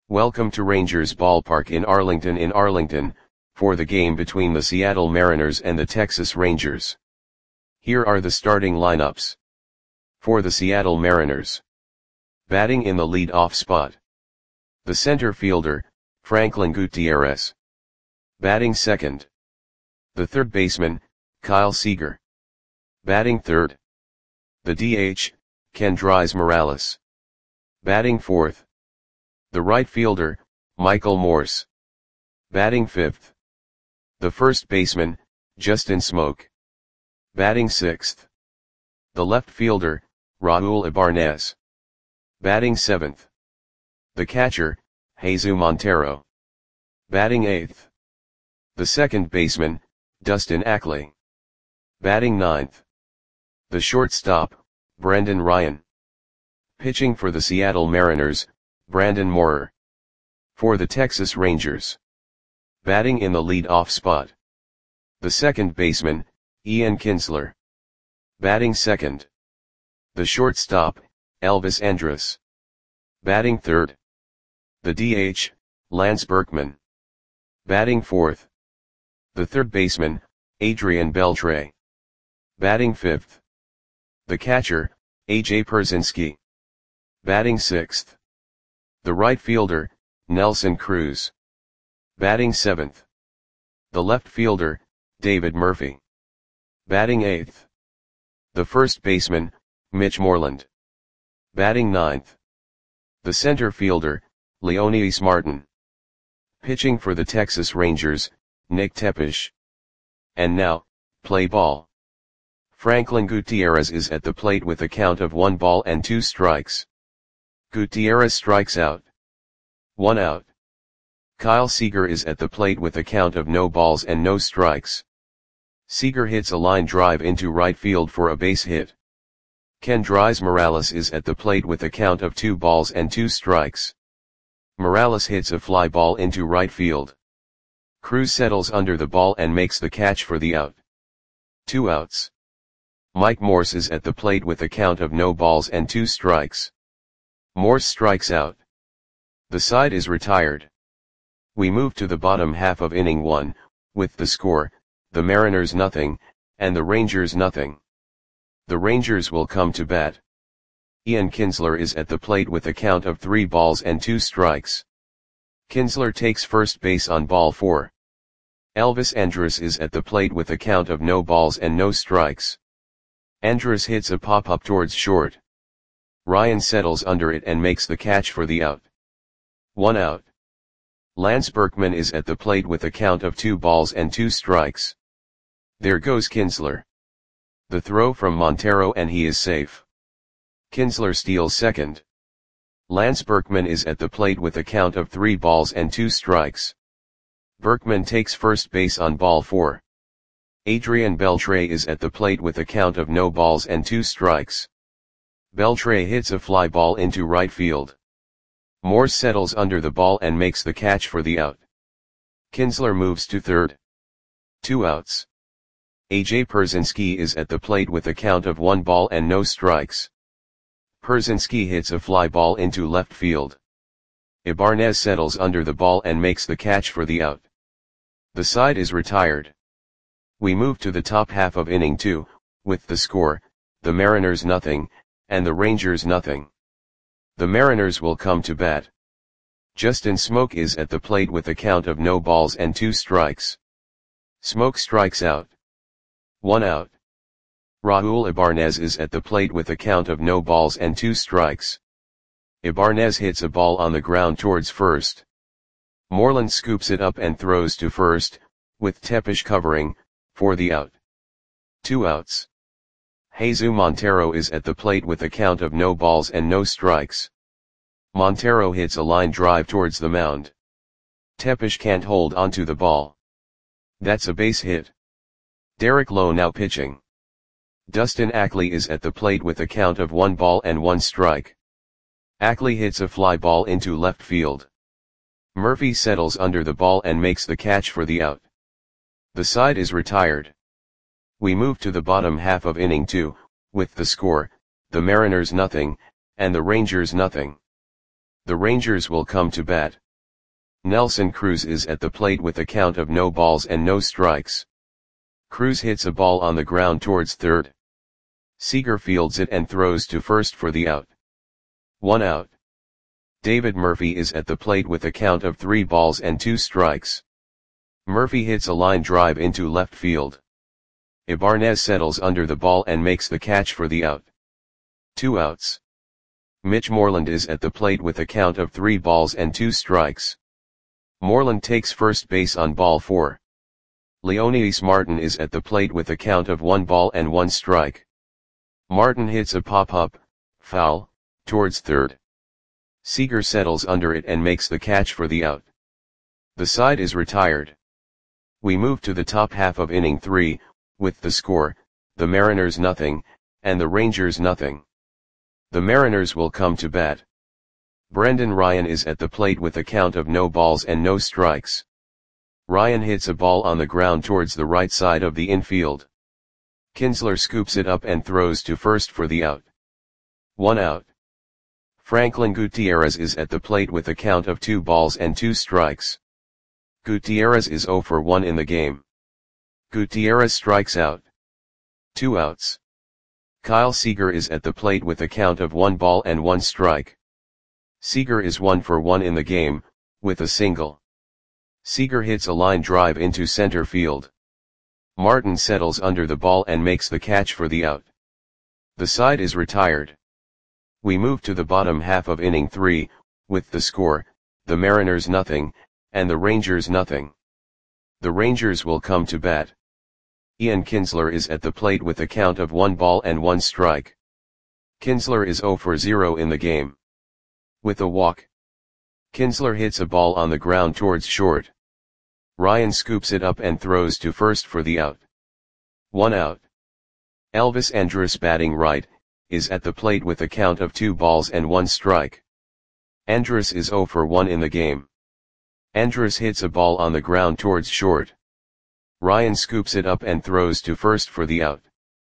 Welcome to Rangers Ballpark in Arlington, for the game between the Seattle Mariners and the Texas Rangers. Here are the starting lineups. For the Seattle Mariners. Batting in the lead-off spot. The center fielder, Franklin Gutierrez. Batting second. The third baseman, Kyle Seager. Batting third. The DH, Kendrys Morales. Batting fourth. The right fielder, Michael Morse. Batting fifth. The first baseman, Justin Smoak. Batting sixth. The left fielder, Raul Ibanez. Batting seventh. The catcher, Jesus Montero. Batting eighth. The second baseman, Dustin Ackley. Batting ninth. The shortstop, Brendan Ryan. Pitching for the Seattle Mariners, Brandon Moorer. For the Texas Rangers. Batting in the lead-off spot. The second baseman, Ian Kinsler. Batting second. The shortstop, Elvis Andrus. Batting third. The DH, Lance Berkman. Batting fourth. The third baseman, Adrian Beltre. Batting fifth. The catcher, AJ Pierzynski. Batting sixth. The right fielder, Nelson Cruz. Batting seventh. The left fielder, David Murphy. Batting eighth. The first baseman, Mitch Moreland. Batting ninth. The center fielder, Leonys Martin. Pitching for the Texas Rangers, Nick Tepesch. And now, play ball. Franklin Gutierrez is at the plate with a count of 1 ball and 2 strikes. Gutierrez strikes out. 1 out. Kyle Seager is at the plate with a count of no balls and no strikes. Seager hits a line drive into right field for a base hit. Kendrys Morales is at the plate with a count of 2 balls and 2 strikes. Morales hits a fly ball into right field. Cruz settles under the ball and makes the catch for the out. 2 outs. Mike Morse is at the plate with a count of no balls and 2 strikes. Morse strikes out. The side is retired. We move to the bottom half of inning 1, with the score, the Mariners nothing, and the Rangers nothing. The Rangers will come to bat. Ian Kinsler is at the plate with a count of 3 balls and 2 strikes. Kinsler takes first base on ball 4. Elvis Andrus is at the plate with a count of no balls and no strikes. Andrus hits a pop-up towards short. Ryan settles under it and makes the catch for the out. 1 out. Lance Berkman is at the plate with a count of 2 balls and 2 strikes. There goes Kinsler. The throw from Montero and he is safe. Kinsler steals second. Lance Berkman is at the plate with a count of 3 balls and 2 strikes. Berkman takes first base on ball 4. Adrian Beltre is at the plate with a count of no balls and 2 strikes. Beltre hits a fly ball into right field. Morse settles under the ball and makes the catch for the out. Kinsler moves to third. 2 outs. AJ Pierzynski is at the plate with a count of 1 ball and no strikes. Pierzynski hits a fly ball into left field. Ibanez settles under the ball and makes the catch for the out. The side is retired. We move to the top half of inning 2, with the score, the Mariners nothing, and the Rangers nothing. The Mariners will come to bat. Justin Smoak is at the plate with a count of no balls and 2 strikes. Smoak strikes out. 1 out. Raul Ibanez is at the plate with a count of no balls and 2 strikes. Ibanez hits a ball on the ground towards first. Moreland scoops it up and throws to first, with Tepesch covering, for the out. 2 outs. Jesus Montero is at the plate with a count of no balls and no strikes. Montero hits a line drive towards the mound. Tepesch can't hold onto the ball. That's a base hit. Derek Lowe now pitching. Dustin Ackley is at the plate with a count of 1 ball and 1 strike. Ackley hits a fly ball into left field. Murphy settles under the ball and makes the catch for the out. The side is retired. We move to the bottom half of inning 2, with the score, the Mariners nothing, and the Rangers nothing. The Rangers will come to bat. Nelson Cruz is at the plate with a count of no balls and no strikes. Cruz hits a ball on the ground towards third. Seager fields it and throws to first for the out. 1 out. David Murphy is at the plate with a count of 3 balls and 2 strikes. Murphy hits a line drive into left field. Ibanez settles under the ball and makes the catch for the out. 2 outs. Mitch Moreland is at the plate with a count of 3 balls and 2 strikes. Moreland takes first base on ball 4. Leonidas Martin is at the plate with a count of 1 ball and 1 strike. Martin hits a pop-up, foul, towards third. Seager settles under it and makes the catch for the out. The side is retired. We move to the top half of inning 3, with the score, the Mariners nothing, and the Rangers nothing. The Mariners will come to bat. Brendan Ryan is at the plate with a count of no balls and no strikes. Ryan hits a ball on the ground towards the right side of the infield. Kinsler scoops it up and throws to first for the out. 1 out. Franklin Gutierrez is at the plate with a count of 2 balls and 2 strikes. Gutierrez is 0 for 1 in the game. Gutierrez strikes out. 2 outs. Kyle Seager is at the plate with a count of 1 ball and 1 strike. Seager is 1 for 1 in the game, with a single. Seager hits a line drive into center field. Martin settles under the ball and makes the catch for the out. The side is retired. We move to the bottom half of inning 3, with the score, the Mariners nothing, and the Rangers nothing. The Rangers will come to bat. Ian Kinsler is at the plate with a count of 1 ball and 1 strike. Kinsler is 0 for 0 in the game. With a walk. Kinsler hits a ball on the ground towards short. Ryan scoops it up and throws to first for the out. 1 out. Elvis Andrus, batting right, is at the plate with a count of 2 balls and 1 strike. Andrus is 0 for 1 in the game. Andrus hits a ball on the ground towards short. Ryan scoops it up and throws to first for the out.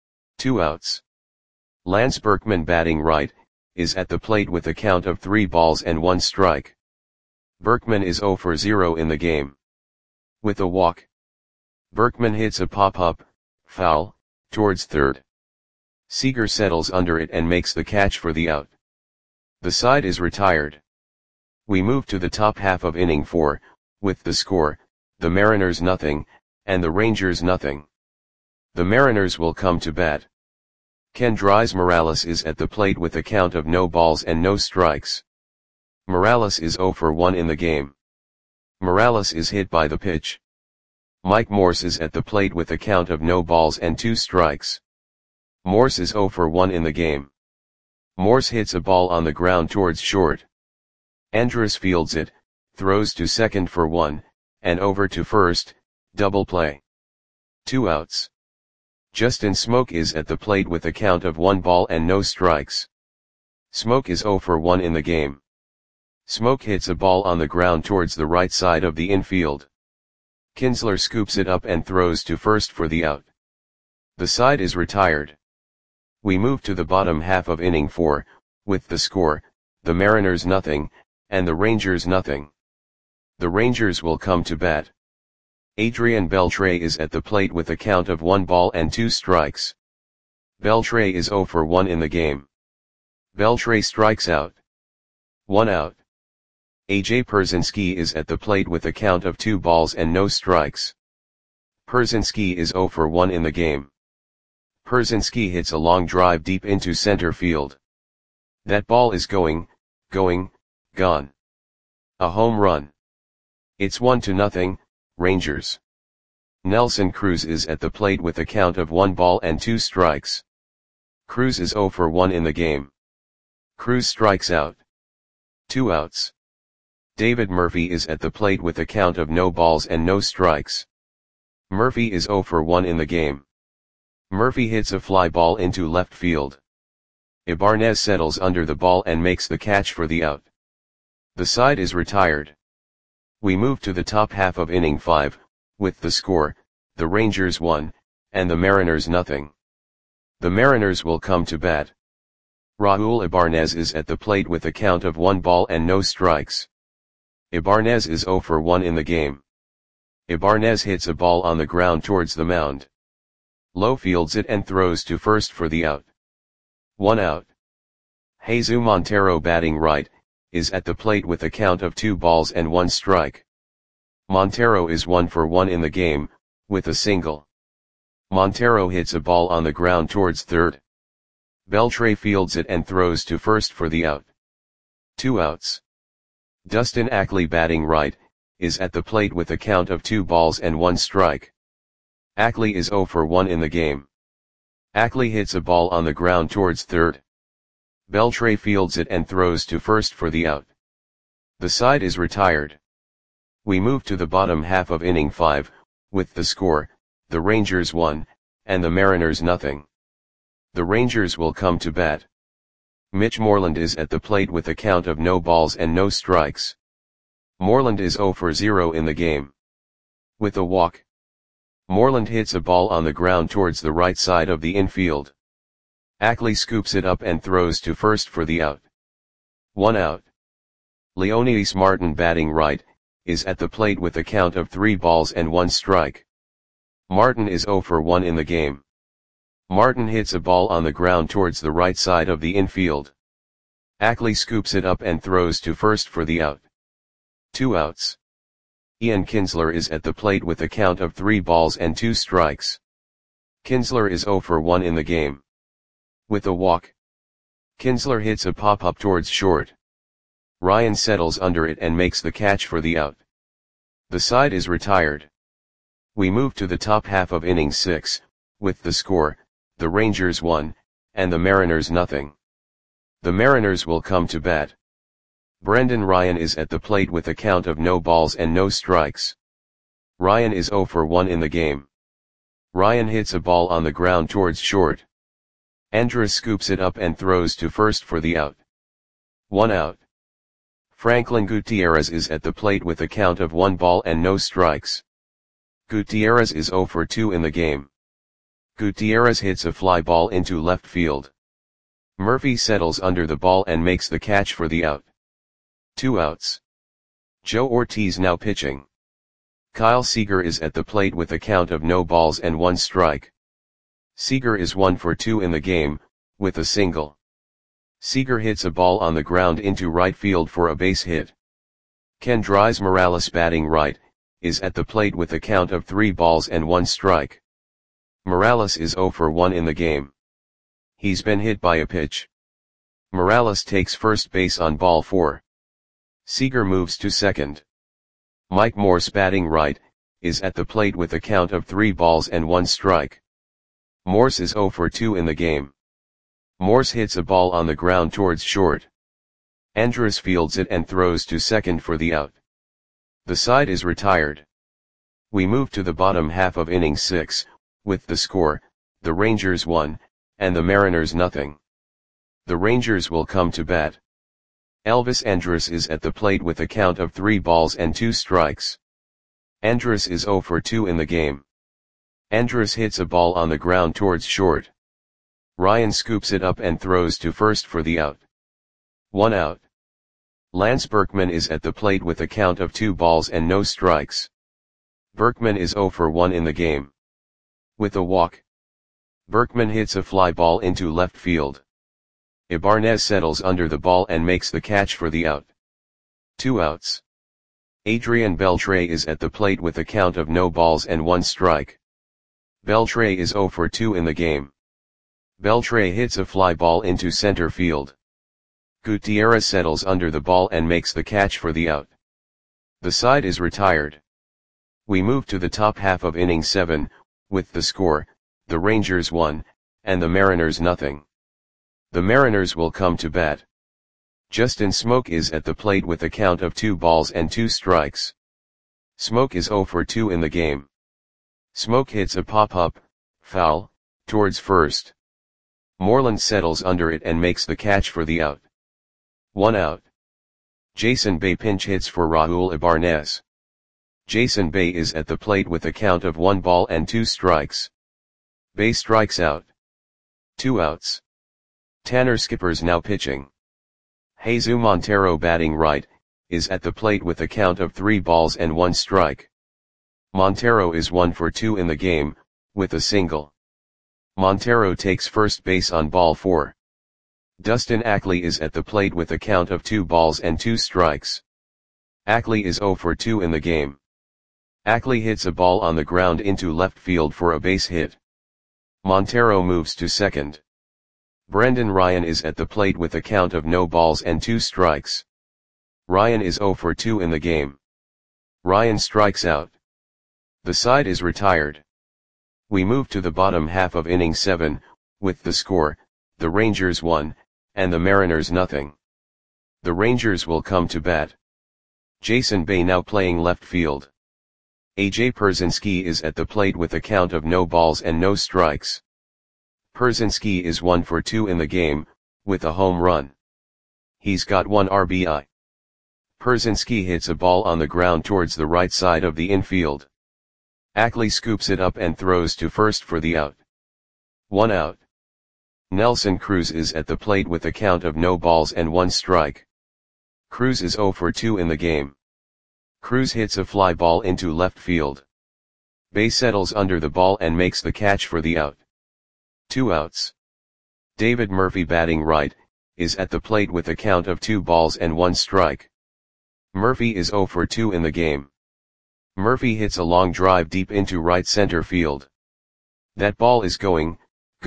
2 outs. Lance Berkman, batting right, is at the plate with a count of 3 balls and 1 strike. Berkman is 0 for 0 in the game. With a walk. Berkman hits a pop-up, foul, towards third. Seager settles under it and makes the catch for the out. The side is retired. We move to the top half of inning 4, with the score, the Mariners nothing, and the Rangers nothing. The Mariners will come to bat. Kendrys Morales is at the plate with a count of no balls and no strikes. Morales is 0 for 1 in the game. Morales is hit by the pitch. Mike Morse is at the plate with a count of no balls and 2 strikes. Morse is 0 for 1 in the game. Morse hits a ball on the ground towards short. Andrus fields it, throws to second for 1, and over to first, double play. 2 outs. Justin Smoke is at the plate with a count of 1 ball and no strikes. Smoke is 0 for 1 in the game. Smoke hits a ball on the ground towards the right side of the infield. Kinsler scoops it up and throws to first for the out. The side is retired. We move to the bottom half of inning 4, with the score, the Mariners nothing, and the Rangers nothing. The Rangers will come to bat. Adrian Beltre is at the plate with a count of 1 ball and 2 strikes. Beltre is 0 for 1 in the game. Beltre strikes out. 1 out. AJ Pierzynski is at the plate with a count of 2 balls and no strikes. Pierzynski is 0 for 1 in the game. Pierzynski hits a long drive deep into center field. That ball is going, gone. A home run. It's 1-0, Rangers. Nelson Cruz is at the plate with a count of 1 ball and 2 strikes. Cruz is 0 for 1 in the game. Cruz strikes out. 2 outs. David Murphy is at the plate with a count of no balls and no strikes. Murphy is 0 for 1 in the game. Murphy hits a fly ball into left field. Ibanez settles under the ball and makes the catch for the out. The side is retired. We move to the top half of inning 5, with the score, the Rangers 1, and the Mariners nothing. The Mariners will come to bat. Raul Ibarnez is at the plate with a count of 1 ball and no strikes. Ibarnez is 0 for 1 in the game. Ibarnez hits a ball on the ground towards the mound. Low fields it and throws to first for the out. 1 out. Jesus Montero, batting right, is at the plate with a count of 2 balls and 1 strike. Montero is 1 for 1 in the game, with a single. Montero hits a ball on the ground towards third. Beltre fields it and throws to first for the out. 2 outs. Dustin Ackley, batting right, is at the plate with a count of 2 balls and 1 strike. Ackley is 0 for 1 in the game. Ackley hits a ball on the ground towards third. Beltre fields it and throws to first for the out. The side is retired. We move to the bottom half of inning 5, with the score, the Rangers 1, and the Mariners nothing. The Rangers will come to bat. Mitch Moreland is at the plate with a count of no balls and no strikes. Moreland is 0 for 0 in the game. With a walk. Moreland hits a ball on the ground towards the right side of the infield. Ackley scoops it up and throws to first for the out. 1 out. Leonidas Martin, batting right, is at the plate with a count of 3 balls and 1 strike. Martin is 0 for 1 in the game. Martin hits a ball on the ground towards the right side of the infield. Ackley scoops it up and throws to first for the out. 2 outs. Ian Kinsler is at the plate with a count of 3 balls and 2 strikes. Kinsler is 0 for 1 in the game. With a walk. Kinsler hits a pop-up towards short. Ryan settles under it and makes the catch for the out. The side is retired. We move to the top half of inning 6, with the score, the Rangers 1, and the Mariners nothing. The Mariners will come to bat. Brendan Ryan is at the plate with a count of no balls and no strikes. Ryan is 0 for 1 in the game. Ryan hits a ball on the ground towards short. Andrus scoops it up and throws to first for the out. 1 out. Franklin Gutierrez is at the plate with a count of 1 ball and no strikes. Gutierrez is 0 for 2 in the game. Gutierrez hits a fly ball into left field. Murphy settles under the ball and makes the catch for the out. 2 outs. Joe Ortiz now pitching. Kyle Seager is at the plate with a count of no balls and 1 strike. Seager is 1 for 2 in the game, with a single. Seager hits a ball on the ground into right field for a base hit. Kendrys Morales, batting right, is at the plate with a count of 3 balls and 1 strike. Morales is 0 for 1 in the game. He's been hit by a pitch. Morales takes first base on ball 4. Seager moves to second. Mike Morse, batting right, is at the plate with a count of 3 balls and 1 strike. Morse is 0 for 2 in the game. Morse hits a ball on the ground towards short. Andrus fields it and throws to second for the out. The side is retired. We move to the bottom half of inning 6, with the score, the Rangers 1, and the Mariners nothing. The Rangers will come to bat. Elvis Andrus is at the plate with a count of 3 balls and 2 strikes. Andrus is 0 for 2 in the game. Andrus hits a ball on the ground towards short. Ryan scoops it up and throws to first for the out. 1 out. Lance Berkman is at the plate with a count of 2 balls and no strikes. Berkman is 0 for 1 in the game. With a walk. Berkman hits a fly ball into left field. Ibarnez settles under the ball and makes the catch for the out. 2 outs. Adrian Beltre is at the plate with a count of no balls and 1 strike. Beltre is 0 for 2 in the game. Beltre hits a fly ball into center field. Gutierrez settles under the ball and makes the catch for the out. The side is retired. We move to the top half of inning 7, with the score, the Rangers 1, and the Mariners nothing. The Mariners will come to bat. Justin Smoke is at the plate with a count of 2 balls and 2 strikes. Smoke is 0 for 2 in the game. Smoke hits a pop-up, foul, towards first. Moreland settles under it and makes the catch for the out. 1 out. Jason Bay pinch hits for Raul Ibarnez. Jason Bay is at the plate with a count of 1 ball and 2 strikes. Bay strikes out. 2 outs. Tanner Skippers now pitching. Jesus Montero batting right, is at the plate with a count of 3 balls and 1 strike. Montero is 1 for 2 in the game, with a single. Montero takes first base on ball 4. Dustin Ackley is at the plate with a count of 2 balls and 2 strikes. Ackley is 0 for 2 in the game. Ackley hits a ball on the ground into left field for a base hit. Montero moves to second. Brendan Ryan is at the plate with a count of no balls and 2 strikes. Ryan is 0 for 2 in the game. Ryan strikes out. The side is retired. We move to the bottom half of inning 7, with the score, the Rangers 1, and the Mariners nothing. The Rangers will come to bat. Jason Bay now playing left field. AJ Pierzynski is at the plate with a count of no balls and no strikes. Pierzynski is 1 for 2 in the game, with a home run. He's got 1 RBI. Pierzynski hits a ball on the ground towards the right side of the infield. Ackley scoops it up and throws to first for the out. 1 out. Nelson Cruz is at the plate with a count of no balls and 1 strike. Cruz is 0 for 2 in the game. Cruz hits a fly ball into left field. Bay settles under the ball and makes the catch for the out. 2 outs. David Murphy batting right, is at the plate with a count of 2 balls and 1 strike. Murphy is 0 for 2 in the game. Murphy hits a long drive deep into right center field. That ball is gone.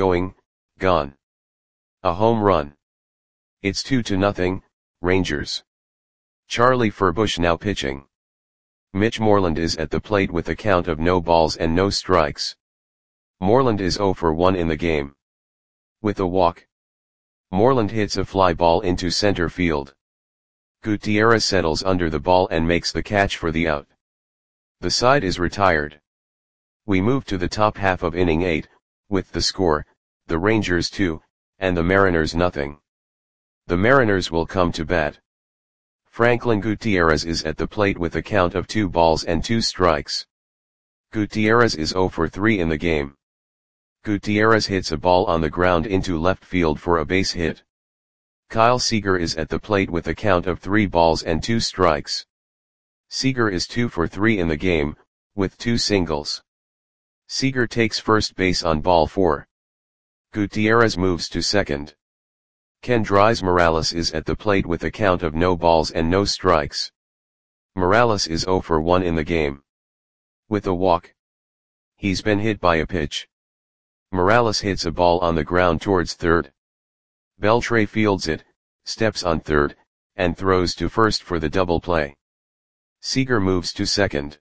A home run. It's 2-0, Rangers. Charlie Furbush now pitching. Mitch Moreland is at the plate with a count of no balls and no strikes. Moreland is 0 for 1 in the game. With a walk. Moreland hits a fly ball into center field. Gutierrez settles under the ball and makes the catch for the out. The side is retired. We move to the top half of inning 8, with the score, the Rangers 2, and the Mariners nothing. The Mariners will come to bat. Franklin Gutierrez is at the plate with a count of 2 balls and 2 strikes. Gutierrez is 0 for 3 in the game. Gutierrez hits a ball on the ground into left field for a base hit. Kyle Seager is at the plate with a count of 3 balls and 2 strikes. Seager is 2 for 3 in the game, with 2 singles. Seager takes first base on ball 4. Gutierrez moves to second. Kendrys Morales is at the plate with a count of no balls and no strikes. Morales is 0 for 1 in the game. With a walk. He's been hit by a pitch. Morales hits a ball on the ground towards third. Beltre fields it, steps on third, and throws to first for the double play. Seager moves to second.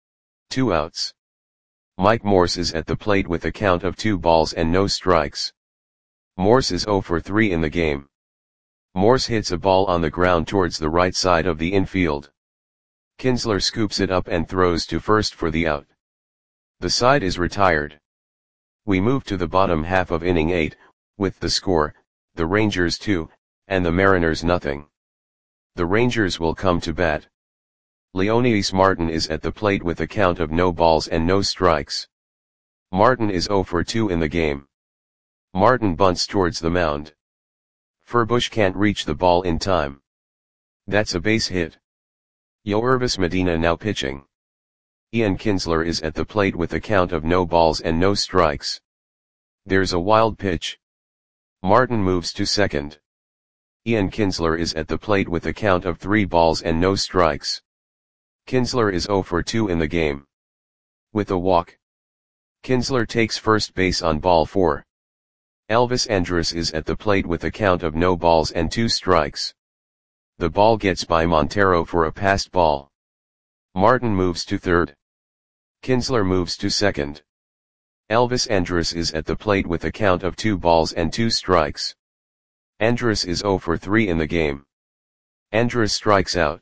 2 outs. Mike Morse is at the plate with a count of 2 balls and no strikes. Morse is 0 for 3 in the game. Morse hits a ball on the ground towards the right side of the infield. Kinsler scoops it up and throws to first for the out. The side is retired. We move to the bottom half of inning 8, with the score, the Rangers 2, and the Mariners nothing. The Rangers will come to bat. Leonidas Martin is at the plate with a count of no balls and no strikes. Martin is 0 for 2 in the game. Martin bunts towards the mound. Furbush can't reach the ball in time. That's a base hit. Yoervis Medina now pitching. Ian Kinsler is at the plate with a count of no balls and no strikes. There's a wild pitch. Martin moves to second. Ian Kinsler is at the plate with a count of 3 balls and no strikes. Kinsler is 0 for 2 in the game. With a walk. Kinsler takes first base on ball 4. Elvis Andrus is at the plate with a count of no balls and 2 strikes. The ball gets by Montero for a passed ball. Martin moves to third. Kinsler moves to second. Elvis Andrus is at the plate with a count of 2 balls and 2 strikes. Andrus is 0 for 3 in the game. Andrus strikes out.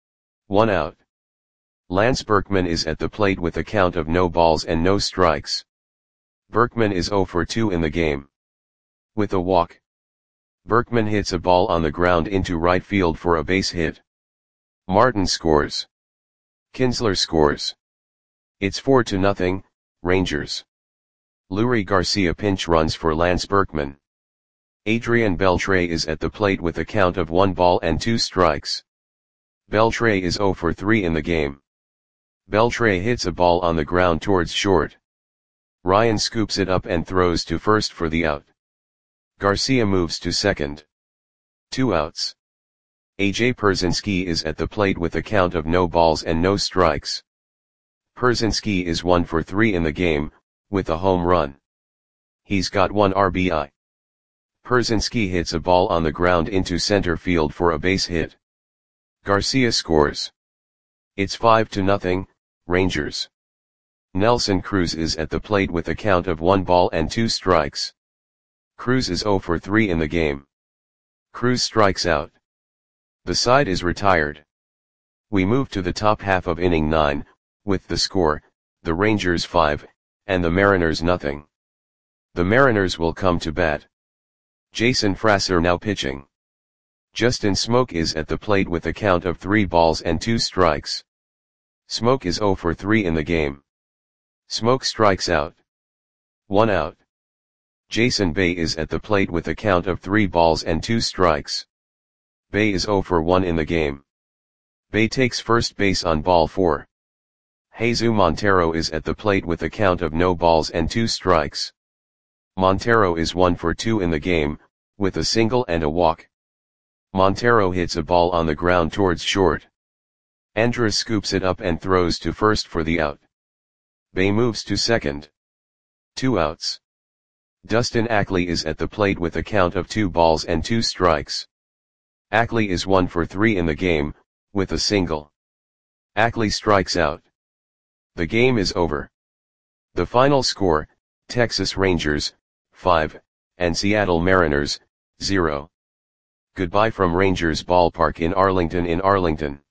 1 out. Lance Berkman is at the plate with a count of no balls and no strikes. Berkman is 0 for 2 in the game. With a walk. Berkman hits a ball on the ground into right field for a base hit. Martin scores. Kinsler scores. It's 4-0, Rangers. Lurie Garcia pinch runs for Lance Berkman. Adrian Beltre is at the plate with a count of 1 ball and 2 strikes. Beltre is 0 for 3 in the game. Beltre hits a ball on the ground towards short. Ryan scoops it up and throws to first for the out. Garcia moves to second. 2 outs. AJ Pierzynski is at the plate with a count of no balls and no strikes. Pierzynski is 1 for 3 in the game, with a home run. He's got 1 RBI. Pierzynski hits a ball on the ground into center field for a base hit. Garcia scores. It's 5-0, Rangers. Nelson Cruz is at the plate with a count of 1 ball and 2 strikes. Cruz is 0 for 3 in the game. Cruz strikes out. The side is retired. We move to the top half of inning 9, with the score, the Rangers 5, and the Mariners nothing. The Mariners will come to bat. Jason Frasser now pitching. Justin Smoke is at the plate with a count of 3 balls and 2 strikes. Smoke is 0 for 3 in the game. Smoke strikes out. 1 out. Jason Bay is at the plate with a count of 3 balls and 2 strikes. Bay is 0 for 1 in the game. Bay takes first base on ball 4. Jesus Montero is at the plate with a count of no balls and 2 strikes. Montero is 1 for 2 in the game, with a single and a walk. Montero hits a ball on the ground towards short. Andrus scoops it up and throws to first for the out. Bay moves to second. 2 outs. Dustin Ackley is at the plate with a count of 2 balls and 2 strikes. Ackley is 1 for 3 in the game, with a single. Ackley strikes out. The game is over. The final score, Texas Rangers, 5, and Seattle Mariners, 0. Goodbye from Rangers Ballpark in Arlington.